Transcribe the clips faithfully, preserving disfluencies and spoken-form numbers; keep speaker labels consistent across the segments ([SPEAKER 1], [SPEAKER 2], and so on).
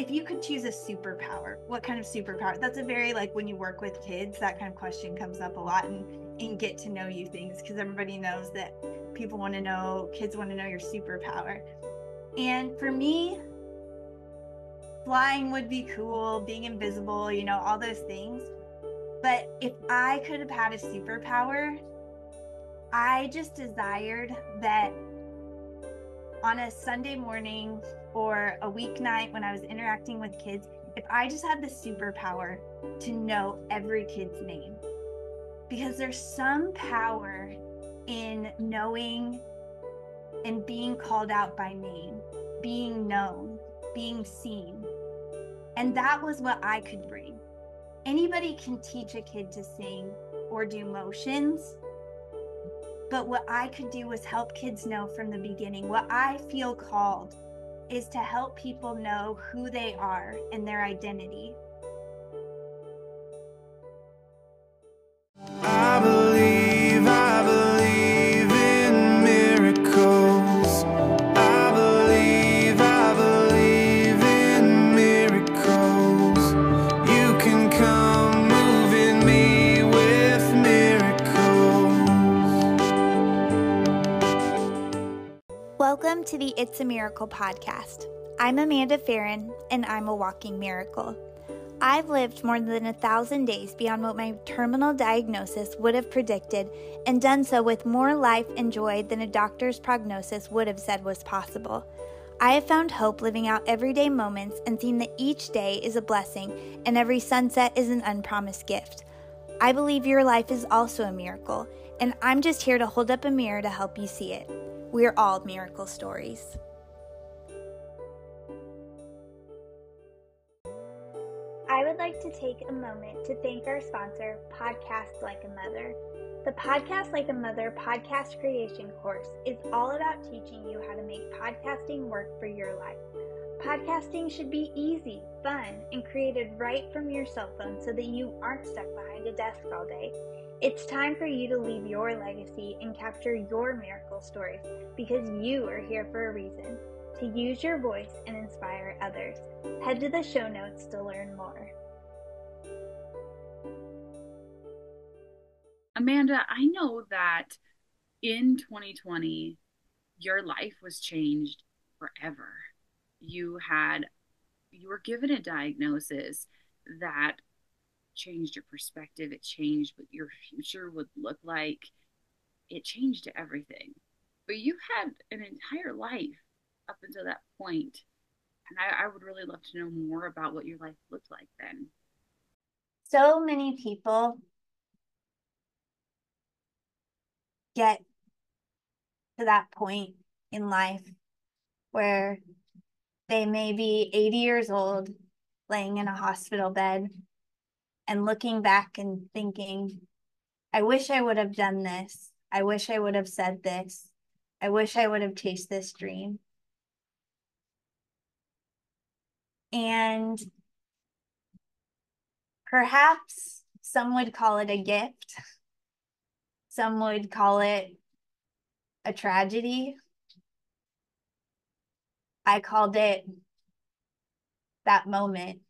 [SPEAKER 1] if you could choose a superpower, what kind of superpower? That's a very, like, when you work with kids, that kind of question comes up a lot in, in get to know you things, because everybody knows that people want to know, kids want to know your superpower. And for me, flying would be cool, being invisible, you know, all those things. But if I could have had a superpower, I just desired that on a Sunday morning or a weeknight when I was interacting with kids, if I just had the superpower to know every kid's name. Because there's some power in knowing and being called out by name, being known, being seen. And that was what I could bring. Anybody can teach a kid to sing or do motions, but what I could do was help kids know from the beginning. What I feel called is to help people know who they are and their identity.
[SPEAKER 2] I believe, I believe in miracles. I believe, I believe in miracles. You can come move in me with miracles.
[SPEAKER 3] Welcome to the It's a Miracle podcast. I'm Amanda Farron, and I'm a walking miracle. I've lived more than a thousand days beyond what my terminal diagnosis would have predicted, and done so with more life and joy than a doctor's prognosis would have said was possible. I have found hope living out everyday moments and seen that each day is a blessing and every sunset is an unpromised gift. I believe your life is also a miracle, and I'm just here to hold up a mirror to help you see it. We're all miracle stories. I would like to take a moment to thank our sponsor, Podcast Like a Mother. The Podcast Like a Mother podcast creation course is all about teaching you how to make podcasting work for your life. Podcasting should be easy, fun, and created right from your cell phone so that you aren't stuck behind a desk all day. It's time for you to leave your legacy and capture your miracle stories, because you are here for a reason, to use your voice and inspire others. Head to the show notes to learn more.
[SPEAKER 4] Amanda, I know that in twenty twenty, your life was changed forever. You had, you were given a diagnosis that changed your perspective. It changed what your future would look like. It changed everything. But you had an entire life up until that point. And I, I would really love to know more about what your life looked like then.
[SPEAKER 1] So many people get to that point in life where they may be eighty years old, laying in a hospital bed and looking back and thinking, I wish I would have done this. I wish I would have said this. I wish I would have chased this dream. And perhaps some would call it a gift. Some would call it a tragedy. I called it that moment.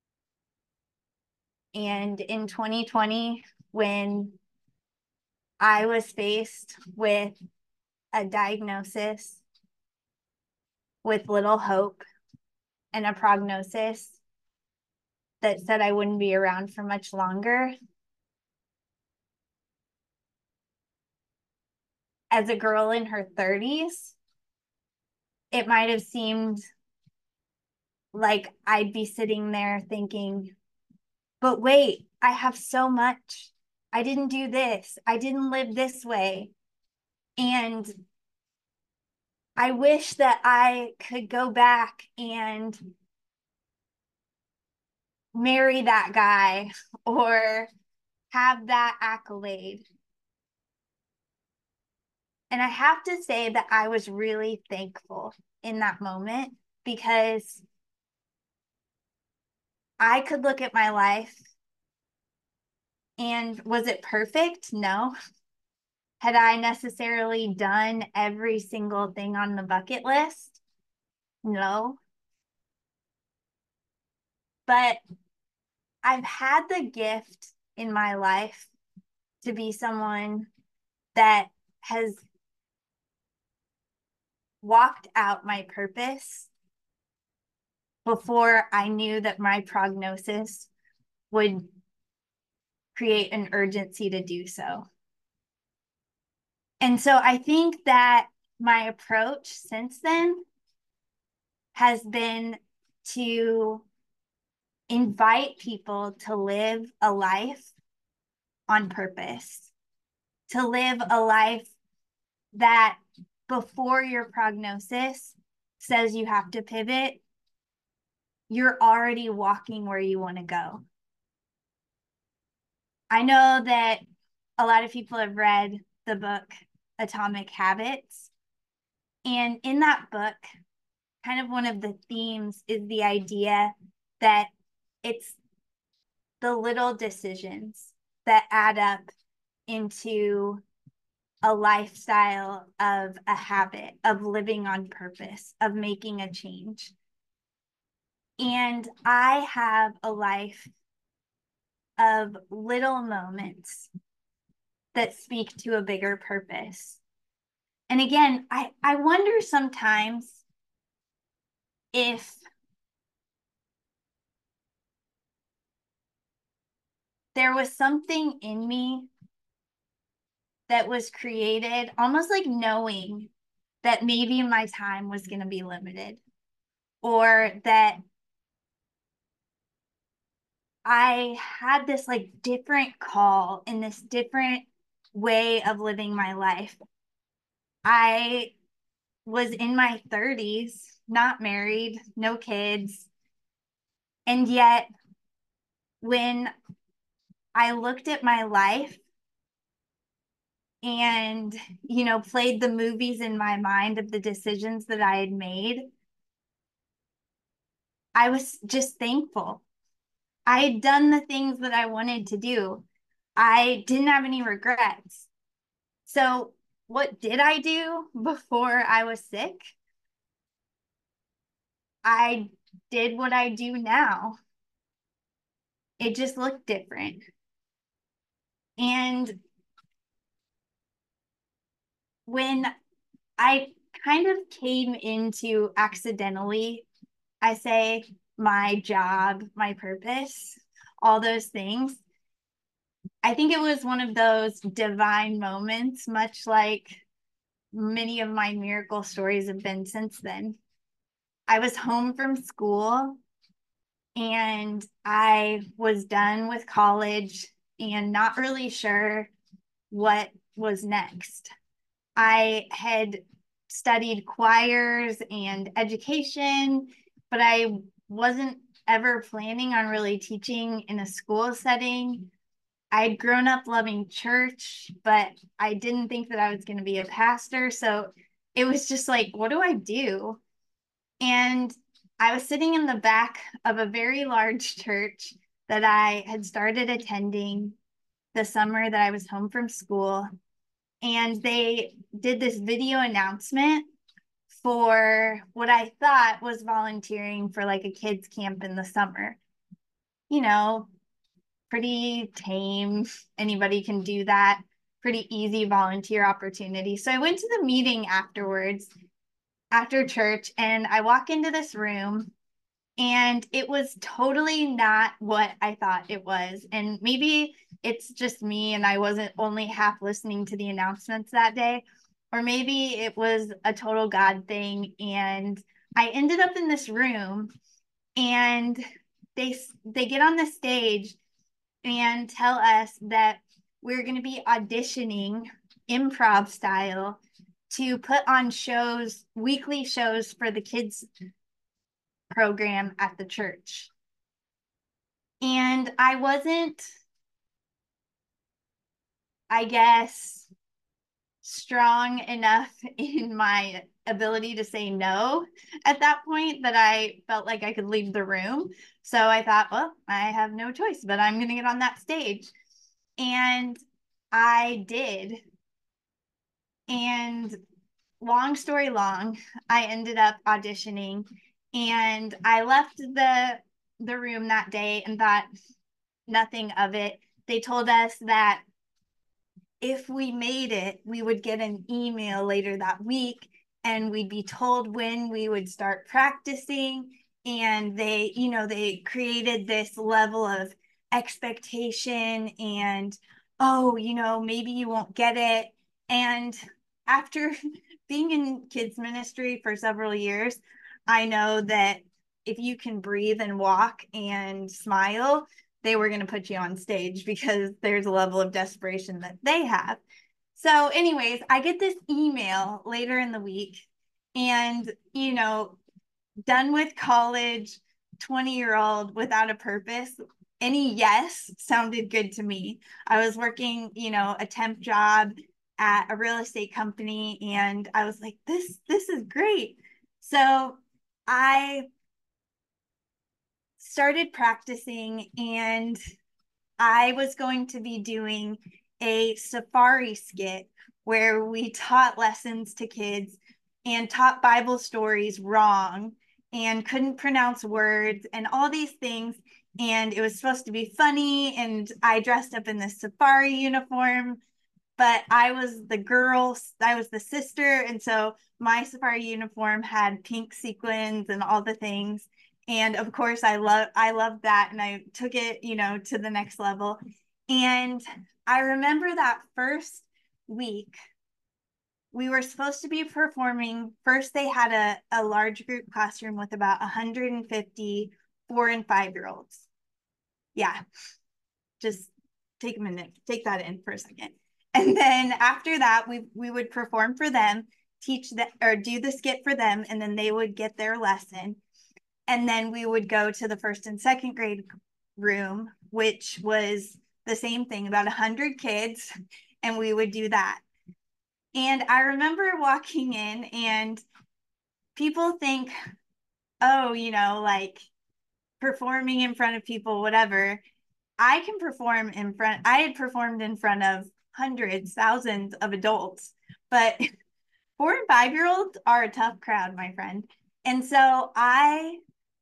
[SPEAKER 1] And in twenty twenty, when I was faced with a diagnosis with little hope and a prognosis that said I wouldn't be around for much longer, as a girl in her thirties, it might have seemed like I'd be sitting there thinking, but wait, I have so much. I didn't do this. I didn't live this way. And I wish that I could go back and marry that guy or have that accolade. And I have to say that I was really thankful in that moment, because I could look at my life and was it perfect? No. Had I necessarily done every single thing on the bucket list? No. But I've had the gift in my life to be someone that has walked out my purpose before I knew that my prognosis would create an urgency to do so. And so I think that my approach since then has been to invite people to live a life on purpose, to live a life that before your prognosis says you have to pivot, you're already walking where you want to go. I know that a lot of people have read the book Atomic Habits. And in that book, kind of one of the themes is the idea that it's the little decisions that add up into a lifestyle of a habit, of living on purpose, of making a change. And I have a life of little moments that speak to a bigger purpose. And again, I, I wonder sometimes if there was something in me that was created, almost like knowing that maybe my time was going to be limited, or that I had this like different call in this different way of living my life. I was in my thirties, not married, no kids. And yet, when I looked at my life and, you know, played the movies in my mind of the decisions that I had made, I was just thankful. I had done the things that I wanted to do. I didn't have any regrets. So, what did I do before I was sick? I did what I do now. It just looked different. And when I kind of came into accidentally, I say, my job, my purpose, all those things, I think it was one of those divine moments, much like many of my miracle stories have been since then. I was home from school and I was done with college and not really sure what was next. I had studied choirs and education, but I wasn't ever planning on really teaching in a school setting. I'd grown up loving church, but I didn't think that I was going to be a pastor. So it was just like, what do I do? And I was sitting in the back of a very large church that I had started attending the summer that I was home from school. And they did this video announcement for what I thought was volunteering for like a kids camp in the summer. You know, pretty tame. Anybody can do that. Pretty easy volunteer opportunity. So I went to the meeting afterwards, after church, and I walk into this room and it was totally not what I thought it was. And maybe it's just me and I wasn't only half listening to the announcements that day, or maybe it was a total God thing. And I ended up in this room and they they get on the stage and tell us that we're going to be auditioning improv style to put on shows, weekly shows for the kids program at the church. And I wasn't, I guess, strong enough in my ability to say no at that point that I felt like I could leave the room. So I thought, well, I have no choice, but I'm going to get on that stage. And I did. And long story long, I ended up auditioning and I left the the room that day and thought nothing of it. They told us that if we made it, we would get an email later that week and we'd be told when we would start practicing. And they, you know, they created this level of expectation and, oh, you know, maybe you won't get it. And after being in kids ministry for several years, I know that if you can breathe and walk and smile, they were going to put you on stage because there's a level of desperation that they have. So anyways, I get this email later in the week and, you know, done with college, twenty year old without a purpose. Any yes sounded good to me. I was working, you know, a temp job at a real estate company and I was like, this, this is great. So I started practicing and I was going to be doing a safari skit where we taught lessons to kids and taught Bible stories wrong and couldn't pronounce words and all these things. And it was supposed to be funny. And I dressed up in this safari uniform, but I was the girl, I was the sister. And so my safari uniform had pink sequins and all the things. And of course I love I loved that and I took it, you know, to the next level. And I remember that first week we were supposed to be performing. First they had a, a large group classroom with about one hundred fifty four and five year olds. Yeah, just take a minute, take that in for a second. And then after that we we would perform for them, teach that or do the skit for them, and then they would get their lesson. And then we would go to the first and second grade room, which was the same thing, about one hundred kids, and we would do that. And I remember walking in and people think, oh, you know, like performing in front of people, whatever. I can perform in front, I had performed in front of hundreds, thousands of adults, but four and five year olds are a tough crowd, my friend. And so I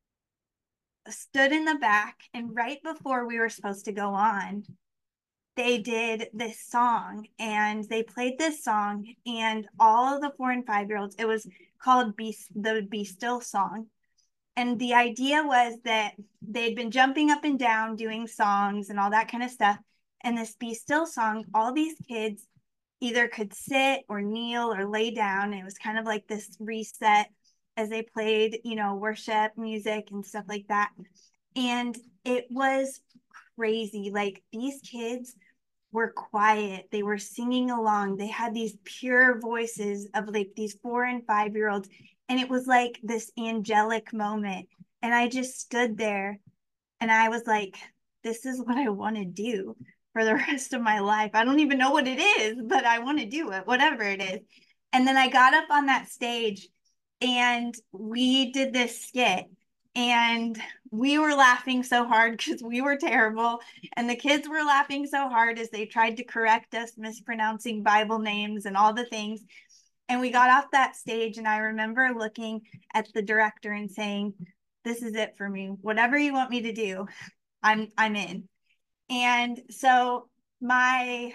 [SPEAKER 1] stood in the back, and right before we were supposed to go on, they did this song and they played this song, and all of the four and five year olds, it was called Be, the Be Still song. And the idea was that they'd been jumping up and down doing songs and all that kind of stuff. And this Be Still song, all these kids either could sit or kneel or lay down. And it was kind of like this reset as they played, you know, worship music and stuff like that. And it was crazy. Like these kids were quiet. They were singing along. They had these pure voices of like these four and five year olds. And it was like this angelic moment. And I just stood there and I was like, this is what I want to do for the rest of my life. I don't even know what it is, but I want to do it, whatever it is. And then I got up on that stage and we did this skit. And we were laughing so hard because we were terrible. And the kids were laughing so hard as they tried to correct us mispronouncing Bible names and all the things. And we got off that stage and I remember looking at the director and saying, this is it for me. Whatever you want me to do, I'm I'm in. And so my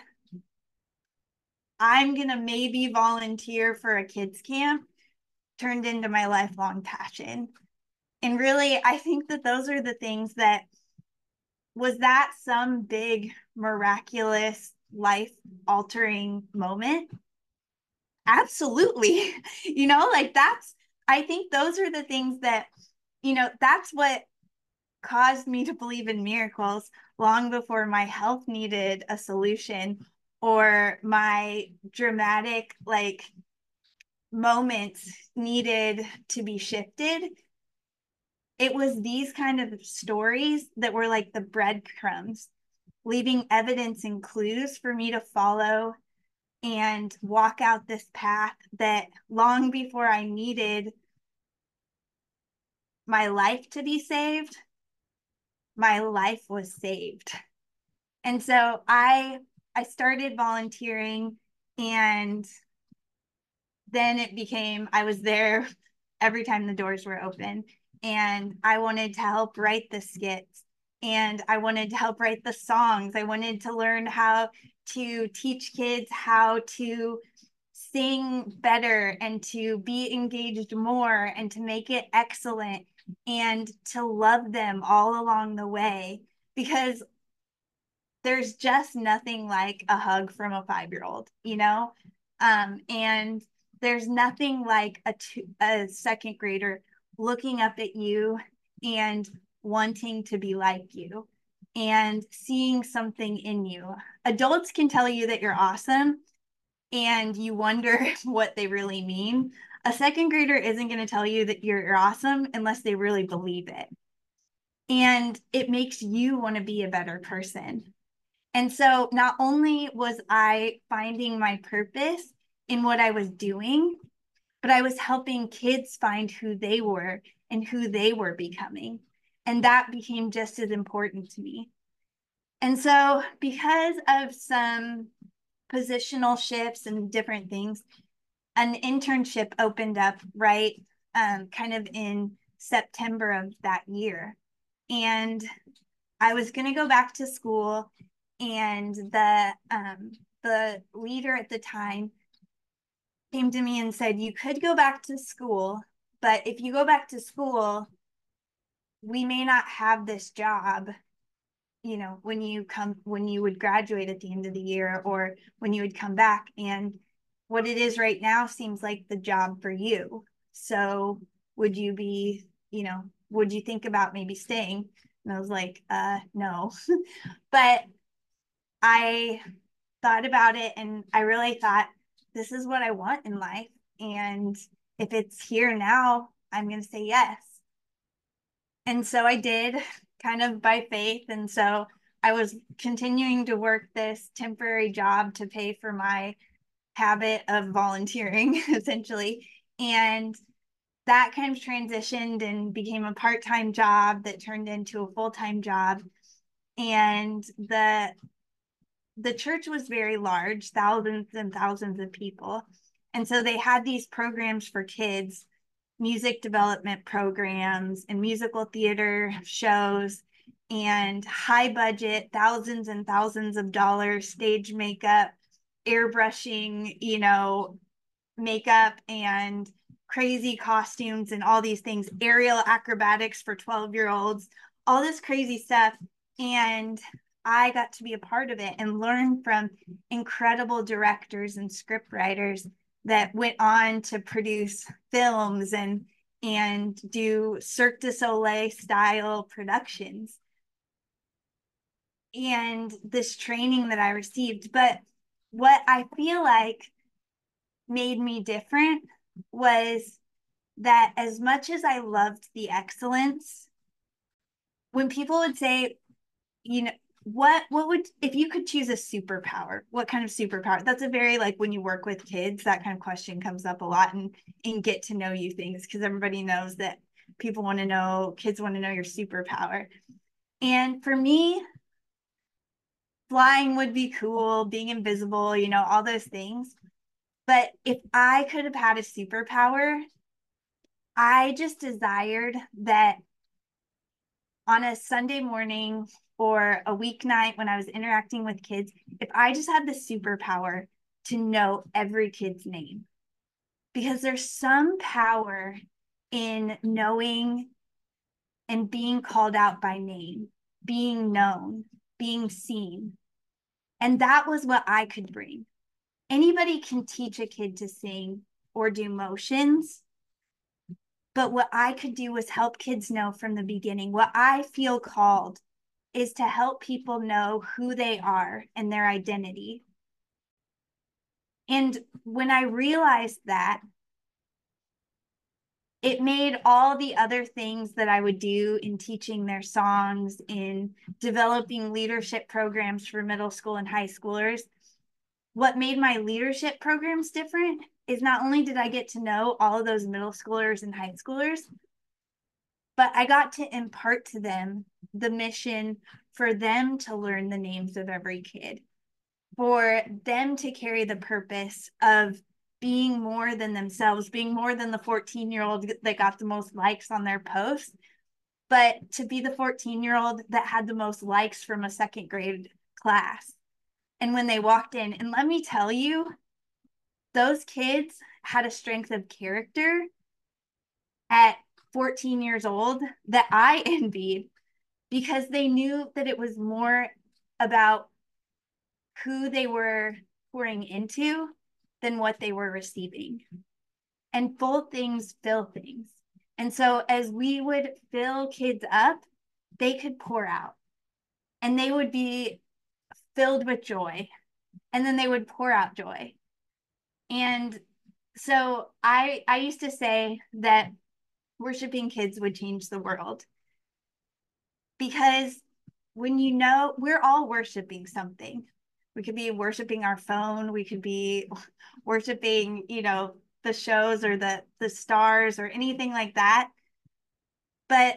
[SPEAKER 1] I'm gonna maybe volunteer for a kids camp turned into my lifelong passion. And really, I think that those are the things that, was that some big miraculous life altering moment? Absolutely. You know, like that's, I think those are the things that, you know, that's what caused me to believe in miracles long before my health needed a solution or my dramatic like moments needed to be shifted. It was these kind of stories that were like the breadcrumbs, leaving evidence and clues for me to follow and walk out this path that long before I needed my life to be saved, my life was saved. And so I I started volunteering, and then it became, I was there every time the doors were open. and I wanted to help write the skits, and I wanted to help write the songs. I wanted to learn how to teach kids how to sing better and to be engaged more and to make it excellent and to love them all along the way, because there's just nothing like a hug from a five-year-old, you know? Um, and there's nothing like a, two, a second grader looking up at you and wanting to be like you and seeing something in you. Adults can tell you that you're awesome and you wonder what they really mean. A second grader isn't going to tell you that you're awesome unless they really believe it. And it makes you want to be a better person. And so not only was I finding my purpose in what I was doing, but I was helping kids find who they were and who they were becoming. And that became just as important to me. And so because of some positional shifts and different things, an internship opened up right um, kind of in September of that year. And I was going to go back to school, and the um, the leader at the time came to me and said, you could go back to school, but if you go back to school, we may not have this job, you know, when you come, when you would graduate at the end of the year, or when you would come back. And what it is right now seems like the job for you. So would you be, you know, would you think about maybe staying? And I was like, uh, no. But I thought about it, and I really thought, this is what I want in life. And if it's here now, I'm going to say yes. And so I did, kind of by faith. And so I was continuing to work this temporary job to pay for my habit of volunteering, essentially. And that kind of transitioned and became a part-time job that turned into a full-time job. And the the church was very large, thousands and thousands of people. And so they had these programs for kids, music development programs and musical theater shows, and high budget, thousands and thousands of dollars, stage makeup, airbrushing, you know, makeup and crazy costumes and all these things, aerial acrobatics for twelve year olds, all this crazy stuff. And I got to be a part of it and learn from incredible directors and script writers that went on to produce films and and do Cirque du Soleil style productions. And this training that I received. But what I feel like made me different was that as much as I loved the excellence, when people would say, you know, what what would, if you could choose a superpower, what kind of superpower? That's a very, like, when you work with kids, that kind of question comes up a lot, and and get to know you things, because everybody knows that people want to know, kids want to know your superpower. And for me, flying would be cool, being invisible, you know, all those things. But if I could have had a superpower, I just desired that on a Sunday morning or a weeknight when I was interacting with kids, if I just had the superpower to know every kid's name. Because there's some power in knowing and being called out by name, being known, being seen. And that was what I could bring. Anybody can teach a kid to sing or do motions, but what I could do was help kids know from the beginning. What I feel called is to help people know who they are and their identity. And when I realized that, it made all the other things that I would do in teaching their songs, in developing leadership programs for middle school and high schoolers. What made my leadership programs different is not only did I get to know all of those middle schoolers and high schoolers, but I got to impart to them the mission for them to learn the names of every kid, for them to carry the purpose of being more than themselves, being more than the fourteen year old that got the most likes on their post, but to be the fourteen year old that had the most likes from a second grade class. And when they walked in, and let me tell you, those kids had a strength of character at fourteen years old that I envied, because they knew that it was more about who they were pouring into than what they were receiving. And full things fill things. And so as we would fill kids up, they could pour out and they would be filled with joy. And then they would pour out joy. And so I I used to say that worshiping kids would change the world, because when you know, we're all worshiping something. We could be worshiping our phone, we could be worshiping, you know, the shows or the the stars or anything like that. But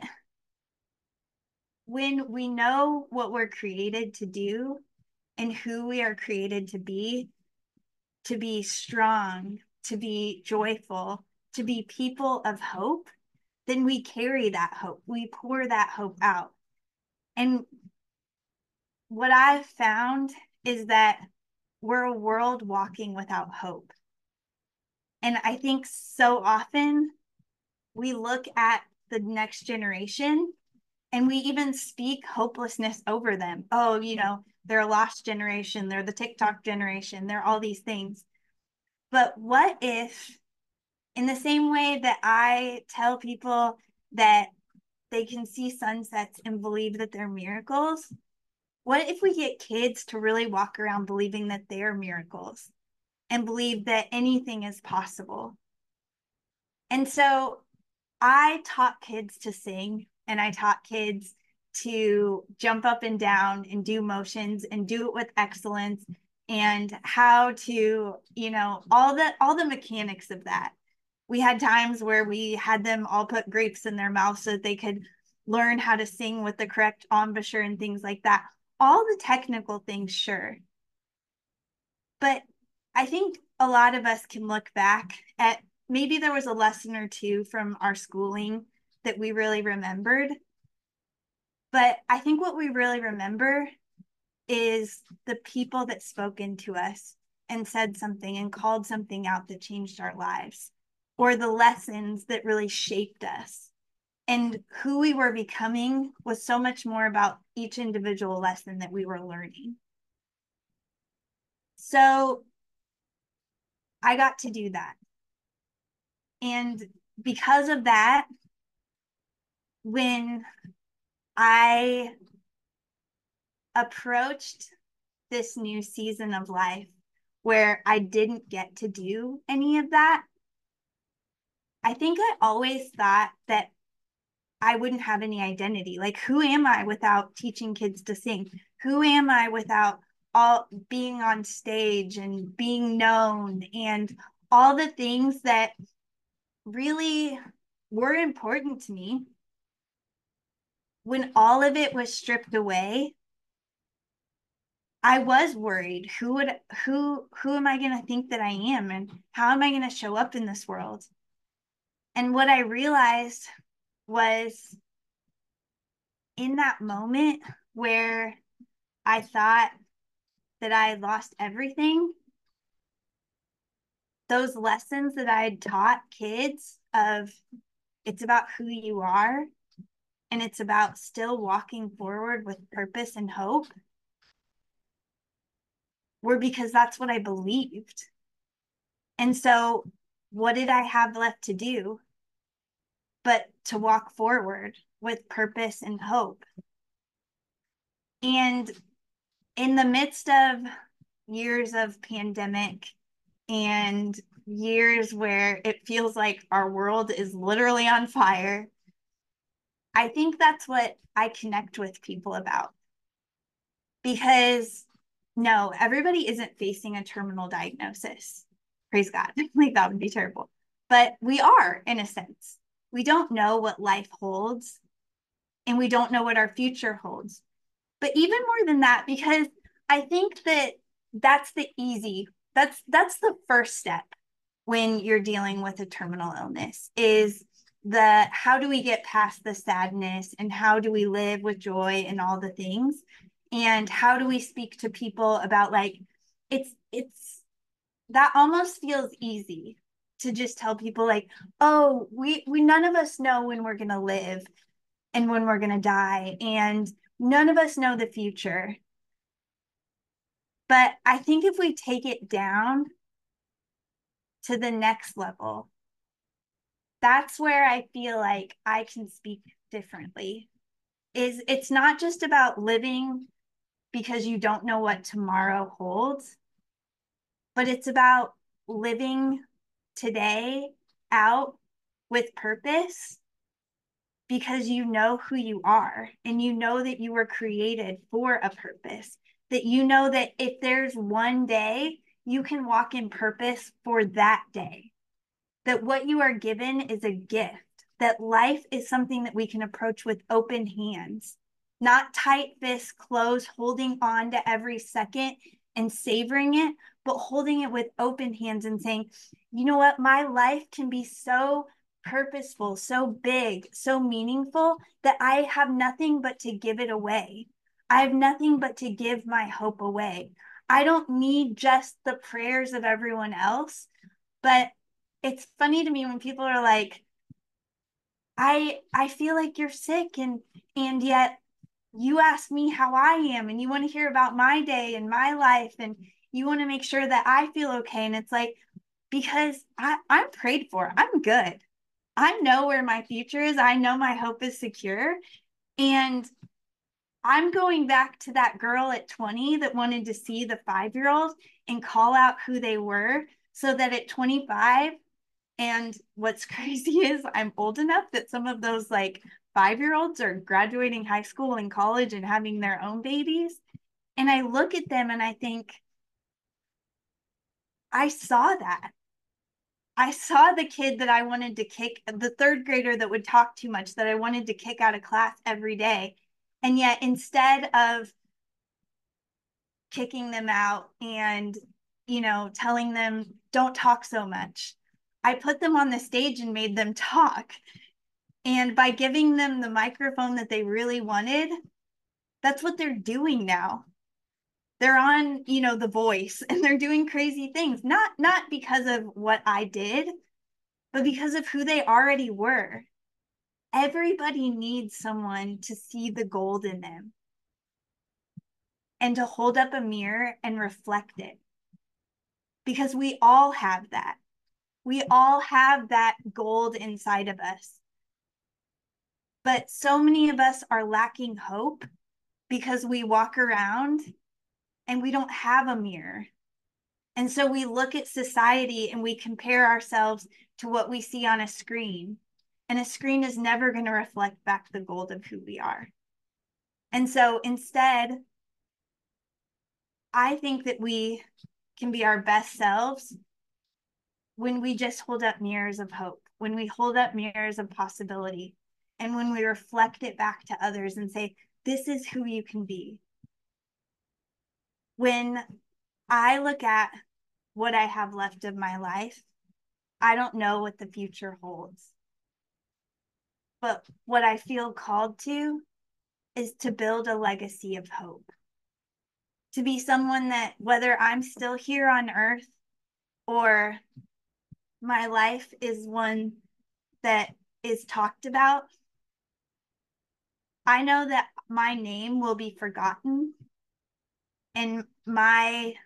[SPEAKER 1] when we know what we're created to do and who we are created to be, to be strong, to be joyful, to be people of hope, then we carry that hope. We pour that hope out. And what I've found is that we're a world walking without hope. And I think so often we look at the next generation and we even speak hopelessness over them. Oh, you know, they're a lost generation, they're the TikTok generation, they're all these things. But what if, in the same way that I tell people that they can see sunsets and believe that they're miracles, what if we get kids to really walk around believing that they're miracles and believe that anything is possible? And so I taught kids to sing, and I taught kids to jump up and down and do motions and do it with excellence, and how to, you know, all the all the mechanics of that. We had times where we had them all put grapes in their mouth so that they could learn how to sing with the correct embouchure and things like that. All the technical things, sure. But I think a lot of us can look back at, maybe there was a lesson or two from our schooling that we really remembered. But I think what we really remember is the people that spoke into us and said something and called something out that changed our lives, or the lessons that really shaped us. And who we were becoming was so much more about each individual lesson that we were learning. So I got to do that. And because of that, when I approached this new season of life where I didn't get to do any of that, I think I always thought that I wouldn't have any identity. Like, who am I without teaching kids to sing? Who am I without all being on stage and being known and all the things that really were important to me? When all of it was stripped away, I was worried. Who would who who am I going to think that I am, and how am I going to show up in this world? And what I realized was, in that moment where I thought that I had lost everything, those lessons that I had taught kids of, it's about who you are and it's about still walking forward with purpose and hope, were because that's what I believed. And so what did I have left to do but to walk forward with purpose and hope? And in the midst of years of pandemic and years where it feels like our world is literally on fire, I think that's what I connect with people about. Because no, everybody isn't facing a terminal diagnosis. Praise God. Like, that would be terrible. But we are, in a sense. We don't know what life holds, and we don't know what our future holds. But even more than that, because I think that that's the easy, that's that's the first step. when you're dealing with a terminal illness is the how do we get past the sadness and how do we live with joy and all the things, and how do we speak to people about like it's it's that almost feels easy to just tell people like, oh, we we none of us know when we're going to live and when we're going to die, and none of us know the future. But I think if we take it down to the next level, that's where I feel like I can speak differently. Is it's not just about living because you don't know what tomorrow holds, but it's about living today out with purpose because you know who you are and you know that you were created for a purpose, that you know that if there's one day, you can walk in purpose for that day, that what you are given is a gift, that life is something that we can approach with open hands, not tight fists closed, holding on to every second and savoring it, but holding it with open hands and saying, you know what, my life can be so purposeful, so big, so meaningful that I have nothing but to give it away. I have nothing but to give my hope away. I don't need just the prayers of everyone else, but it's funny to me when people are like, I I feel like you're sick and and yet you ask me how I am and you want to hear about my day and my life and you want to make sure that I feel okay. And it's like, because I, I'm prayed for, I'm good. I know where my future is. I know my hope is secure. And I'm going back to that girl at twenty that wanted to see the five-year-old and call out who they were so that at twenty-five, and what's crazy is I'm old enough that some of those like five-year-olds are graduating high school and college and having their own babies. And I look at them and I think, I saw that. I saw the kid that I wanted to kick, the third grader that would talk too much, that I wanted to kick out of class every day. And yet instead of kicking them out and, you know, telling them, don't talk so much, I put them on the stage and made them talk. And by giving them the microphone that they really wanted, that's what they're doing now. They're on, you know, The Voice and they're doing crazy things, not not because of what I did, but because of who they already were. Everybody needs someone to see the gold in them and to hold up a mirror and reflect it. Because we all have that. We all have that gold inside of us. But so many of us are lacking hope because we walk around and we don't have a mirror. And so we look at society and we compare ourselves to what we see on a screen. And a screen is never going to reflect back the gold of who we are. And so instead, I think that we can be our best selves when we just hold up mirrors of hope, when we hold up mirrors of possibility, and when we reflect it back to others and say, this is who you can be. When I look at what I have left of my life, I don't know what the future holds. But what I feel called to is to build a legacy of hope. To be someone that, whether I'm still here on earth or my life is one that is talked about, I know that my name will be forgotten and my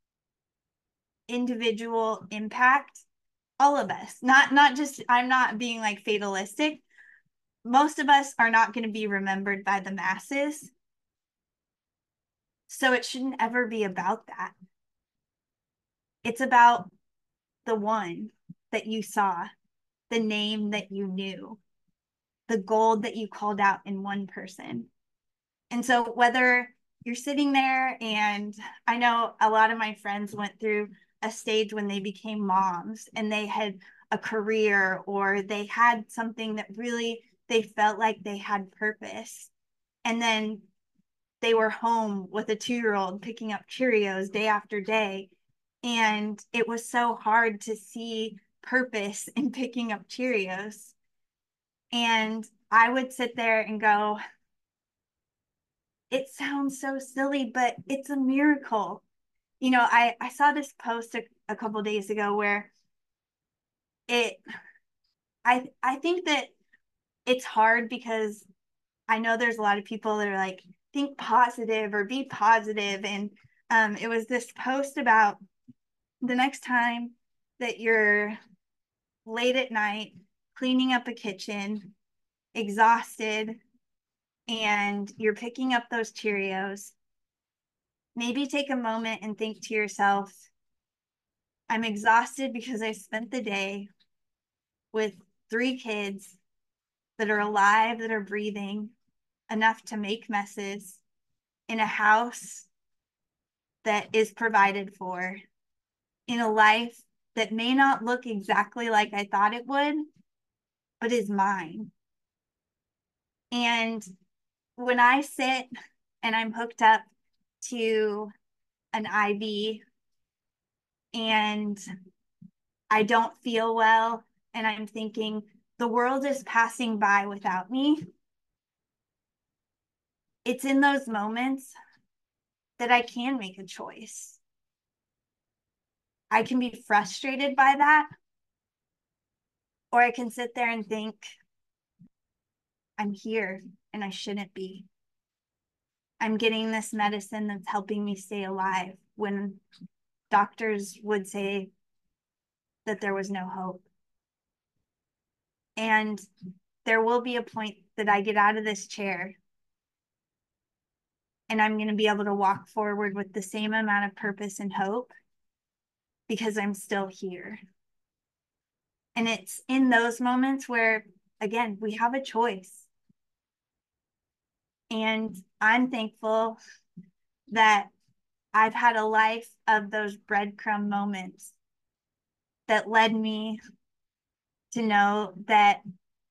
[SPEAKER 1] individual impact, all of us, not not just, I'm not being like fatalistic, most of us are not going to be remembered by the masses, so it shouldn't ever be about that. It's about the one that you saw, the name that you knew, the gold that you called out in one person. And so whether you're sitting there, and I know a lot of my friends went through a stage when they became moms and they had a career or they had something that really they felt like they had purpose. And then they were home with a two-year-old picking up Cheerios day after day. And it was so hard to see purpose in picking up Cheerios. And I would sit there and go, it sounds so silly, but it's a miracle. You know, I, I saw this post a, a couple days ago where it, I, I think that it's hard because I know there's a lot of people that are like, think positive or be positive. And um, it was this post about the next time that you're late at night cleaning up a kitchen, exhausted, and you're picking up those Cheerios, maybe take a moment and think to yourself, I'm exhausted because I spent the day with three kids that are alive, that are breathing enough to make messes in a house that is provided for, in a life that may not look exactly like I thought it would, but is mine. And when I sit and I'm hooked up to an I V and I don't feel well, and I'm thinking the world is passing by without me, it's in those moments that I can make a choice. I can be frustrated by that, or I can sit there and think, I'm here and I shouldn't be. I'm getting this medicine that's helping me stay alive when doctors would say that there was no hope. And there will be a point that I get out of this chair and I'm going to be able to walk forward with the same amount of purpose and hope because I'm still here. And it's in those moments where, again, we have a choice. And I'm thankful that I've had a life of those breadcrumb moments that led me to know that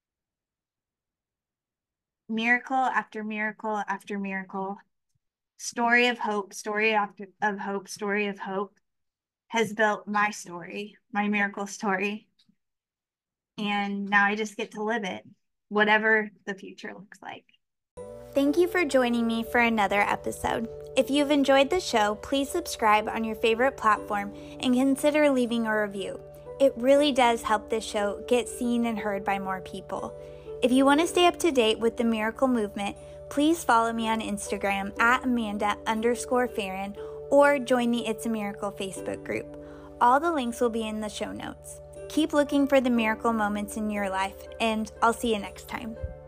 [SPEAKER 1] miracle after miracle after miracle, story of hope, story after of hope, story of hope has built my story, my miracle story. And now I just get to live it, whatever the future looks like.
[SPEAKER 3] Thank you for joining me for another episode. If you've enjoyed the show, please subscribe on your favorite platform and consider leaving a review. It really does help this show get seen and heard by more people. If you want to stay up to date with the Miracle Movement, please follow me on Instagram at Amanda underscore Farron or join the It's a Miracle Facebook group. All the links will be in the show notes. Keep looking for the miracle moments in your life, and I'll see you next time.